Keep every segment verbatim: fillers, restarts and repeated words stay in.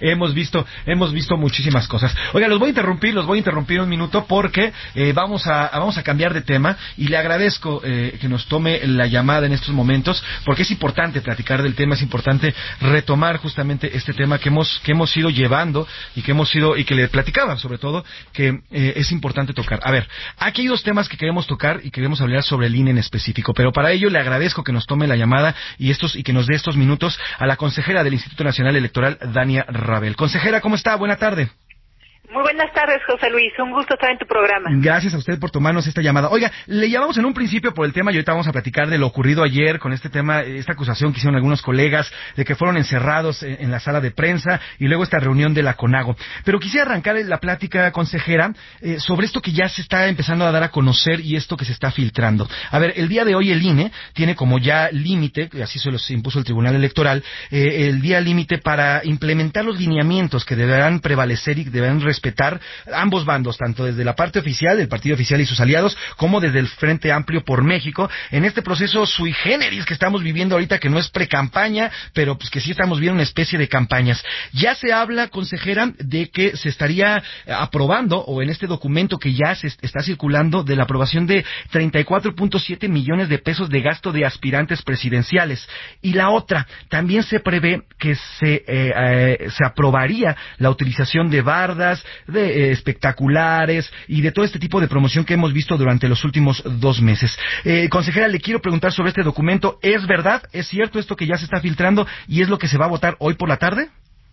hemos visto, hemos visto muchísimas cosas. Oiga, los voy a interrumpir, los voy a interrumpir un minuto porque eh, vamos a, vamos a cambiar de tema y le agradezco eh, que nos tome la llamada en estos momentos porque es importante platicar del tema, es importante retomar justamente este tema que hemos, que hemos ido llevando y que hemos ido, y que le platicaba sobre todo, que eh, es importante tocar. A ver, aquí hay dos temas que queremos tocar y queremos hablar sobre el I N E en específico, pero para ello le agradezco que nos tome la llamada y estos y que nos dé estos minutos a la consejera del Instituto Nacional Electoral, Dania Rabel. Consejera, ¿cómo está? Buena tarde. Muy buenas tardes, José Luis. Un gusto estar en tu programa. Gracias a usted por tomarnos esta llamada. Oiga, le llamamos en un principio por el tema y ahorita vamos a platicar de lo ocurrido ayer con este tema, esta acusación que hicieron algunos colegas de que fueron encerrados en, en la sala de prensa y luego esta reunión de la CONAGO. Pero quisiera arrancar la plática, consejera, eh, sobre esto que ya se está empezando a dar a conocer y esto que se está filtrando. A ver, el día de hoy el I N E tiene como ya límite, así se los impuso el Tribunal Electoral, eh, el día límite para implementar los lineamientos que deberán prevalecer y que deberán respetar ambos bandos, tanto desde la parte oficial, del partido oficial y sus aliados, como desde el Frente Amplio por México, en este proceso sui generis que estamos viviendo ahorita, que no es pre-campaña, pero pues que sí estamos viendo una especie de campañas. Ya se habla, consejera, de que se estaría aprobando, o en este documento que ya se está circulando, de la aprobación de treinta y cuatro punto siete millones de pesos de gasto de aspirantes presidenciales. Y la otra, también se prevé que se, eh, eh, se aprobaría la utilización de bardas, de eh, espectaculares y de todo este tipo de promoción que hemos visto durante los últimos dos meses. Eh, consejera, le quiero preguntar sobre este documento. ¿Es verdad? ¿Es cierto esto que ya se está filtrando y es lo que se va a votar hoy por la tarde?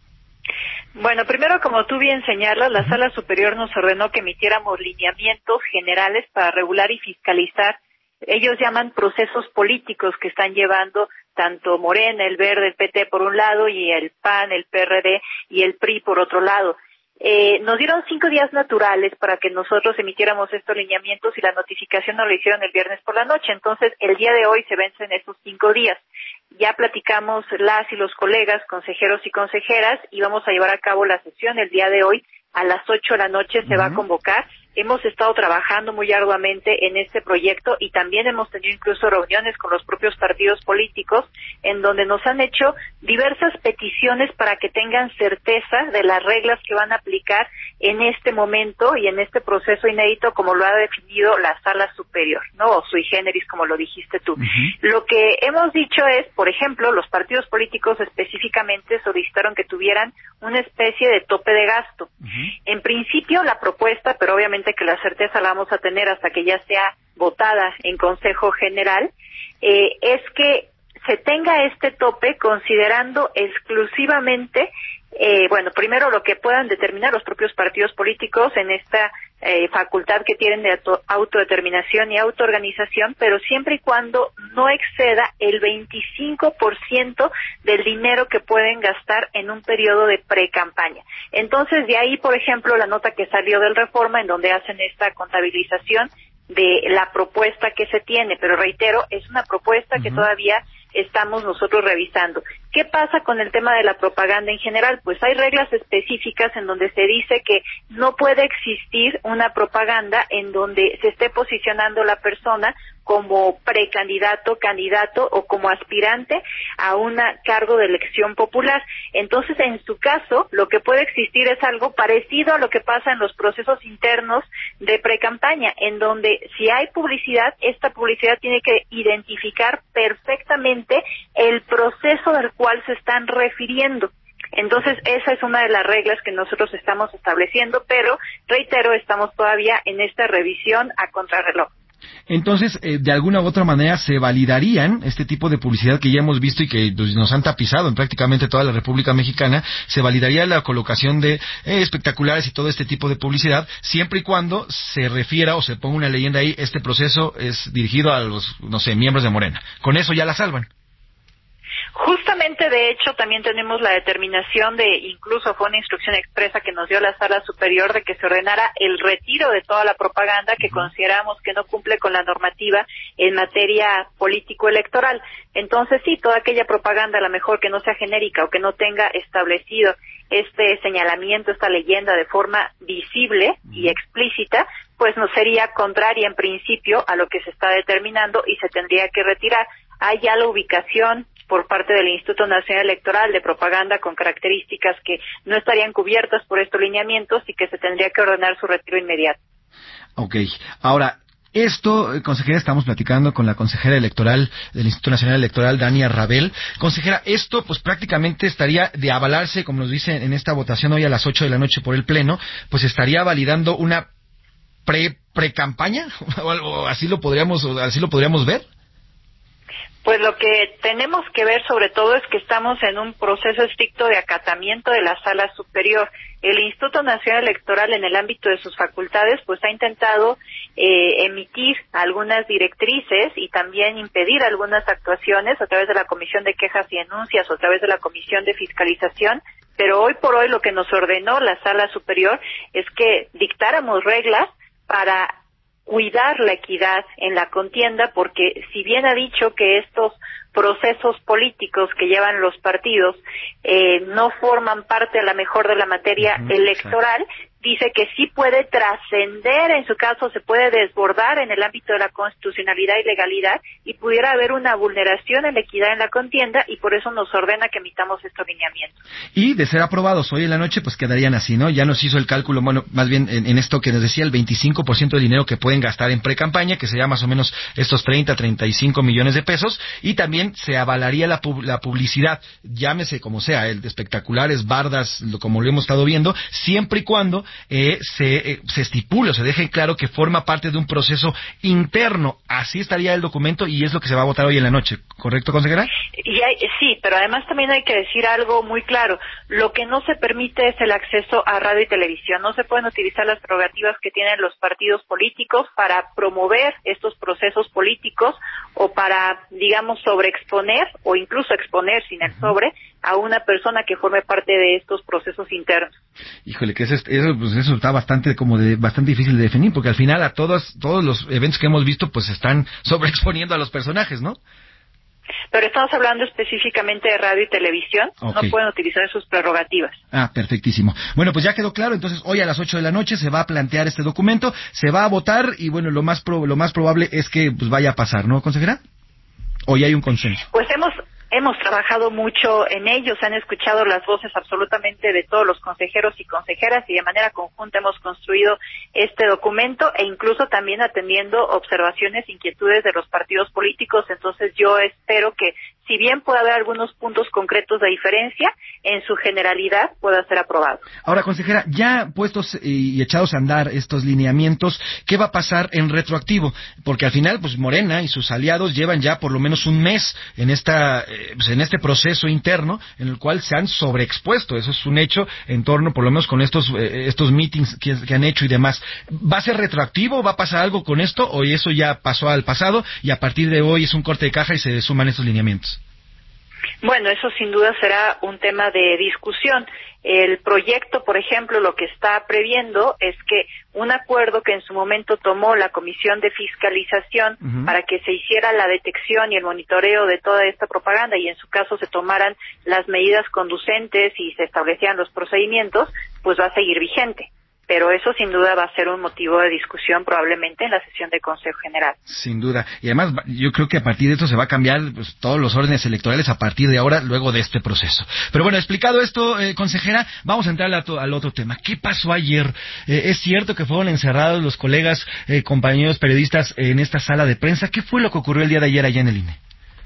Bueno, primero, como tú bien señalas, la Sala Superior nos ordenó que emitiéramos lineamientos generales para regular y fiscalizar. Ellos llaman procesos políticos que están llevando tanto Morena, el Verde, el P T por un lado y el P A N, el P R D y el P R I por otro lado. Eh, nos dieron cinco días naturales para que nosotros emitiéramos estos lineamientos y la notificación nos la hicieron el viernes por la noche. Entonces, el día de hoy se vencen esos cinco días. Ya platicamos las y los colegas, consejeros y consejeras, y vamos a llevar a cabo la sesión el día de hoy. A las ocho de la noche se uh-huh. va a convocar. Hemos estado trabajando muy arduamente en este proyecto y también hemos tenido incluso reuniones con los propios partidos políticos en donde nos han hecho diversas peticiones para que tengan certeza de las reglas que van a aplicar en este momento y en este proceso inédito como lo ha definido la Sala Superior, ¿no? O sui generis, como lo dijiste tú. Uh-huh. Lo que hemos dicho es, por ejemplo, los partidos políticos específicamente solicitaron que tuvieran una especie de tope de gasto. Uh-huh. En principio la propuesta, pero obviamente que la certeza la vamos a tener hasta que ya sea votada en Consejo General, eh, es que se tenga este tope considerando exclusivamente, eh, bueno, primero lo que puedan determinar los propios partidos políticos en esta eh, facultad que tienen de auto, autodeterminación y autoorganización, pero siempre y cuando no exceda el veinticinco por ciento del dinero que pueden gastar en un periodo de pre-campaña. Entonces, de ahí, por ejemplo, la nota que salió del Reforma, en donde hacen esta contabilización de la propuesta que se tiene, pero reitero, es una propuesta uh-huh. que todavía estamos nosotros revisando. ¿Qué pasa con el tema de la propaganda en general? Pues hay reglas específicas en donde se dice que no puede existir una propaganda en donde se esté posicionando la persona como precandidato, candidato o como aspirante a un cargo de elección popular. Entonces, en su caso, lo que puede existir es algo parecido a lo que pasa en los procesos internos de precampaña, en donde si hay publicidad, esta publicidad tiene que identificar perfectamente el proceso del cual se están refiriendo. Entonces, esa es una de las reglas que nosotros estamos estableciendo, pero, reitero, estamos todavía en esta revisión a contrarreloj. Entonces, eh, de alguna u otra manera, se validarían este tipo de publicidad que ya hemos visto y que pues, nos han tapizado en prácticamente toda la República Mexicana. Se validaría la colocación de eh, espectaculares y todo este tipo de publicidad, siempre y cuando se refiera o se ponga una leyenda ahí, este proceso es dirigido a los, no sé, miembros de Morena. Con eso ya la salvan. Justamente, de hecho, también tenemos la determinación de, incluso fue una instrucción expresa que nos dio la Sala Superior de que se ordenara el retiro de toda la propaganda que consideramos que no cumple con la normativa en materia político-electoral. Entonces, sí, toda aquella propaganda, a lo mejor que no sea genérica o que no tenga establecido este señalamiento, esta leyenda de forma visible y explícita, pues no sería contraria en principio a lo que se está determinando y se tendría que retirar. Hay ya la ubicación por parte del Instituto Nacional Electoral de propaganda con características que no estarían cubiertas por estos lineamientos y que se tendría que ordenar su retiro inmediato. Ok, ahora, esto, eh, consejera, estamos platicando con la consejera electoral del Instituto Nacional Electoral, Dania Rabel. Consejera, esto pues prácticamente estaría de avalarse, como nos dice en esta votación hoy a las ocho de la noche por el Pleno, pues estaría validando una pre pre-campaña, o algo así lo podríamos, así lo podríamos ver. Pues lo que tenemos que ver sobre todo es que estamos en un proceso estricto de acatamiento de la Sala Superior. El Instituto Nacional Electoral, en el ámbito de sus facultades, pues ha intentado eh, emitir algunas directrices y también impedir algunas actuaciones a través de la Comisión de Quejas y Denuncias o a través de la Comisión de Fiscalización, pero hoy por hoy lo que nos ordenó la Sala Superior es que dictáramos reglas para cuidar la equidad en la contienda, porque si bien ha dicho que estos procesos políticos que llevan los partidos eh, no forman parte a la mejor de la materia uh-huh, electoral, exacto. Dice que sí puede trascender, en su caso se puede desbordar en el ámbito de la constitucionalidad y legalidad y pudiera haber una vulneración en la equidad en la contienda y por eso nos ordena que emitamos estos lineamientos. Y de ser aprobados hoy en la noche, pues quedarían así, ¿no? Ya nos hizo el cálculo, bueno, más bien en, en esto que nos decía, el veinticinco por ciento del dinero que pueden gastar en pre-campaña, que sería más o menos estos treinta, treinta y cinco millones de pesos, y también se avalaría la, pub, la publicidad, llámese como sea, el de espectaculares, bardas, lo, como lo hemos estado viendo, siempre y cuando Eh, se, eh, se estipula, se deje claro que forma parte de un proceso interno. Así estaría el documento y es lo que se va a votar hoy en la noche, ¿correcto, consejera? Y hay, sí, pero además también hay que decir algo muy claro. Lo que no se permite es el acceso a radio y televisión. No se pueden utilizar las prerrogativas que tienen los partidos políticos para promover estos procesos políticos o para, digamos, sobreexponer o incluso exponer sin el sobre a una persona que forme parte de estos procesos internos. Híjole, que eso, eso, pues eso está bastante como de bastante difícil de definir, porque al final a todos todos los eventos que hemos visto pues están sobreexponiendo a los personajes, ¿no? Pero estamos hablando específicamente de radio y televisión, okay. No pueden utilizar sus prerrogativas. Ah, perfectísimo. Bueno, pues ya quedó claro, entonces hoy a las ocho de la noche se va a plantear este documento, se va a votar y bueno, lo más pro, lo más probable es que pues vaya a pasar, ¿no, consejera? ¿O ya hay un consenso? Pues hemos Hemos trabajado mucho en ellos, han escuchado las voces absolutamente de todos los consejeros y consejeras y de manera conjunta hemos construido este documento e incluso también atendiendo observaciones, inquietudes de los partidos políticos. Entonces yo espero que, si bien puede haber algunos puntos concretos de diferencia, en su generalidad pueda ser aprobado. Ahora, consejera, ya puestos y echados a andar estos lineamientos, ¿qué va a pasar en retroactivo? Porque al final, pues Morena y sus aliados llevan ya por lo menos un mes en esta pues en este proceso interno en el cual se han sobreexpuesto, eso es un hecho en torno, por lo menos con estos eh, estos meetings que, que han hecho y demás. ¿Va a ser retroactivo? ¿Va a pasar algo con esto? ¿O eso ya pasó al pasado y a partir de hoy es un corte de caja y se suman estos lineamientos? Bueno, eso sin duda será un tema de discusión. El proyecto, por ejemplo, lo que está previendo es que un acuerdo que en su momento tomó la Comisión de Fiscalización uh-huh. para que se hiciera la detección y el monitoreo de toda esta propaganda y en su caso se tomaran las medidas conducentes y se establecieran los procedimientos, pues va a seguir vigente. Pero eso sin duda va a ser un motivo de discusión probablemente en la sesión de Consejo General. Sin duda. Y además yo creo que a partir de esto se va a cambiar pues, todos los órdenes electorales a partir de ahora, luego de este proceso. Pero bueno, explicado esto, eh, consejera, vamos a entrar al, al otro tema. ¿Qué pasó ayer? Eh, ¿Es cierto que fueron encerrados los colegas, eh, compañeros periodistas en esta sala de prensa? ¿Qué fue lo que ocurrió el día de ayer allá en el I N E?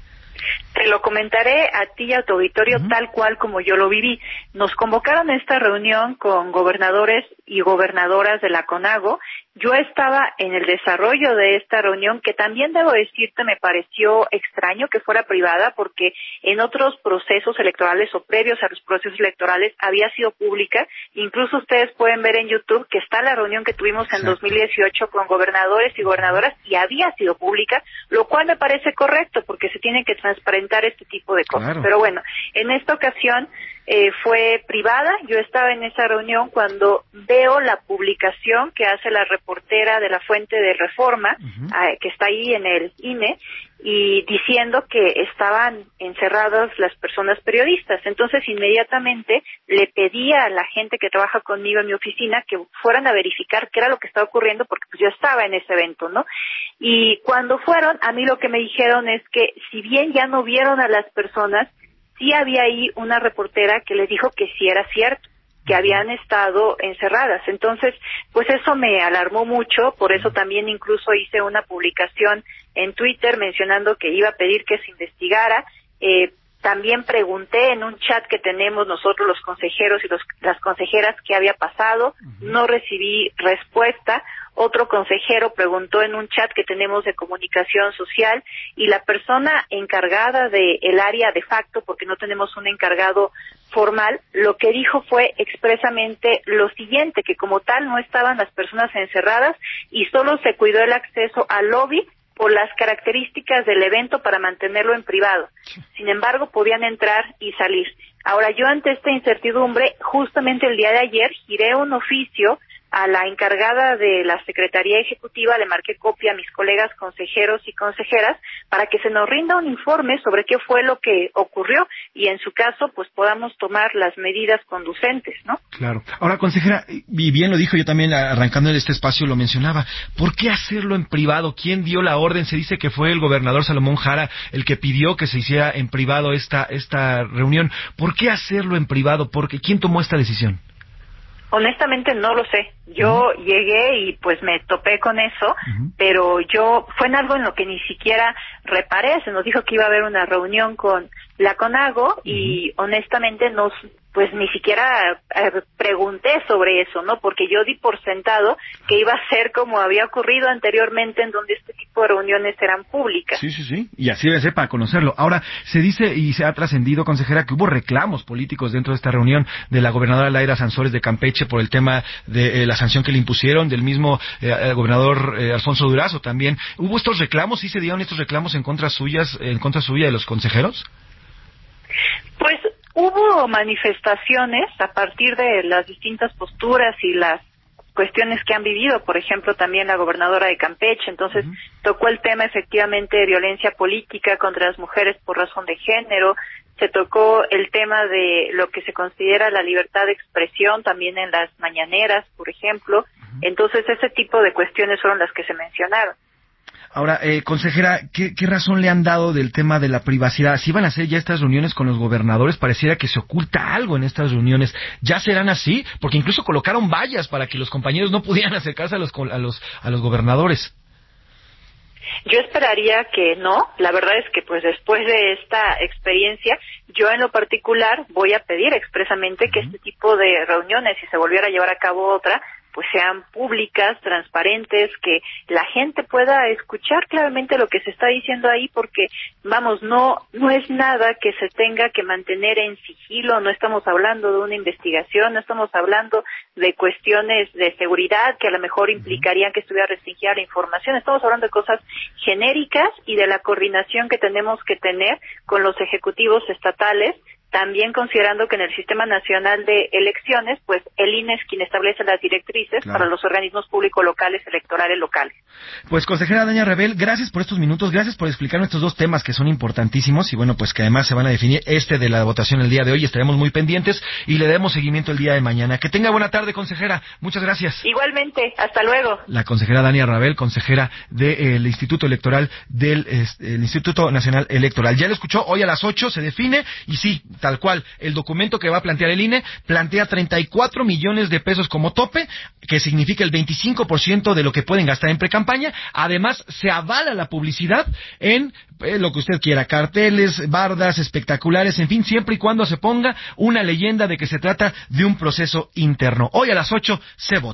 Te lo comentaré a ti y a tu auditorio uh-huh. tal cual como yo lo viví. Nos convocaron a esta reunión con gobernadores y gobernadoras de la CONAGO. Yo estaba en el desarrollo de esta reunión, que también debo decirte me pareció extraño que fuera privada, porque en otros procesos electorales o previos a los procesos electorales había sido pública. Incluso ustedes pueden ver en YouTube que está la reunión que tuvimos en Exacto. dos mil dieciocho con gobernadores y gobernadoras y había sido pública, lo cual me parece correcto porque se tienen que transparentar este tipo de cosas. Claro. Pero bueno, en esta ocasión eh, fue privada. Yo estaba en esa reunión cuando veo la publicación que hace la reportera de la Fuente de Reforma, uh-huh. eh, que está ahí en el I N E, y diciendo que estaban encerradas las personas periodistas. Entonces, inmediatamente le pedí a la gente que trabaja conmigo en mi oficina que fueran a verificar qué era lo que estaba ocurriendo, porque pues yo estaba en ese evento, ¿no? Y cuando fueron, a mí lo que me dijeron es que si bien ya no vieron a las personas, sí había ahí una reportera que les dijo que sí era cierto, que habían estado encerradas. Entonces, pues eso me alarmó mucho, por eso también incluso hice una publicación en Twitter mencionando que iba a pedir que se investigara. Eh, también pregunté en un chat que tenemos nosotros los consejeros y los, las consejeras qué había pasado, no recibí respuesta. Otro consejero preguntó en un chat que tenemos de comunicación social y la persona encargada del área de facto, porque no tenemos un encargado formal, lo que dijo fue expresamente lo siguiente, que como tal no estaban las personas encerradas y solo se cuidó el acceso al lobby por las características del evento para mantenerlo en privado. Sin embargo, podían entrar y salir. Ahora, yo ante esta incertidumbre, justamente el día de ayer giré un oficio a la encargada de la Secretaría Ejecutiva, le marqué copia a mis colegas consejeros y consejeras para que se nos rinda un informe sobre qué fue lo que ocurrió y en su caso pues podamos tomar las medidas conducentes, ¿no? Claro. Ahora, consejera, y bien lo dijo, yo también arrancando en este espacio lo mencionaba, ¿por qué hacerlo en privado? ¿Quién dio la orden? Se dice que fue el gobernador Salomón Jara el que pidió que se hiciera en privado esta esta reunión. ¿Por qué hacerlo en privado? ¿Por qué? ¿Quién tomó esta decisión? Honestamente no lo sé. Yo uh-huh. llegué y pues me topé con eso, uh-huh. pero yo fue en algo en lo que ni siquiera reparé. Se nos dijo que iba a haber una reunión con la CONAGO uh-huh. y honestamente nos pues ni siquiera eh, pregunté sobre eso, ¿no? Porque yo di por sentado que iba a ser como había ocurrido anteriormente en donde este tipo de reuniones eran públicas. Sí, sí, sí, y así debe ser para conocerlo. Ahora, se dice y se ha trascendido, consejera, que hubo reclamos políticos dentro de esta reunión de la gobernadora Laira Sansores de Campeche por el tema de eh, la sanción que le impusieron, del mismo eh, el gobernador eh, Alfonso Durazo también. ¿Hubo estos reclamos? ¿Sí se dieron estos reclamos en contra suyas, en contra suya de los consejeros? Pues hubo manifestaciones a partir de las distintas posturas y las cuestiones que han vivido, por ejemplo, también la gobernadora de Campeche, entonces uh-huh. tocó el tema efectivamente de violencia política contra las mujeres por razón de género, se tocó el tema de lo que se considera la libertad de expresión también en las mañaneras, por ejemplo, uh-huh. entonces ese tipo de cuestiones fueron las que se mencionaron. Ahora, eh, consejera, ¿qué, ¿qué razón le han dado del tema de la privacidad? Si van a hacer ya estas reuniones con los gobernadores, pareciera que se oculta algo en estas reuniones. ¿Ya serán así? Porque incluso colocaron vallas para que los compañeros no pudieran acercarse a los, a los, a los gobernadores. Yo esperaría que no. La verdad es que pues después de esta experiencia, yo en lo particular voy a pedir expresamente uh-huh. que este tipo de reuniones, si se volviera a llevar a cabo otra, pues sean públicas, transparentes, que la gente pueda escuchar claramente lo que se está diciendo ahí, porque, vamos, no no es nada que se tenga que mantener en sigilo, no estamos hablando de una investigación, no estamos hablando de cuestiones de seguridad que a lo mejor implicarían que estuviera restringida la información, estamos hablando de cosas genéricas y de la coordinación que tenemos que tener con los ejecutivos estatales, también considerando que en el Sistema Nacional de Elecciones, pues el I N E es quien establece las directrices claro. para los organismos públicos locales, electorales locales. Pues, consejera Dania Rebel, gracias por estos minutos, gracias por explicar estos dos temas que son importantísimos y bueno, pues que además se van a definir este de la votación el día de hoy, estaremos muy pendientes y le demos seguimiento el día de mañana. Que tenga buena tarde, consejera, muchas gracias. Igualmente, hasta luego. La consejera Dania Rebel, consejera del eh, Instituto Electoral del eh, el Instituto Nacional Electoral. Ya lo escuchó, hoy a las ocho se define y sí, tal cual, el documento que va a plantear el I N E plantea treinta y cuatro millones de pesos como tope, que significa el veinticinco por ciento de lo que pueden gastar en precampaña. Además, se avala la publicidad en eh, lo que usted quiera, carteles, bardas, espectaculares, en fin, siempre y cuando se ponga una leyenda de que se trata de un proceso interno. Hoy a las ocho se vota.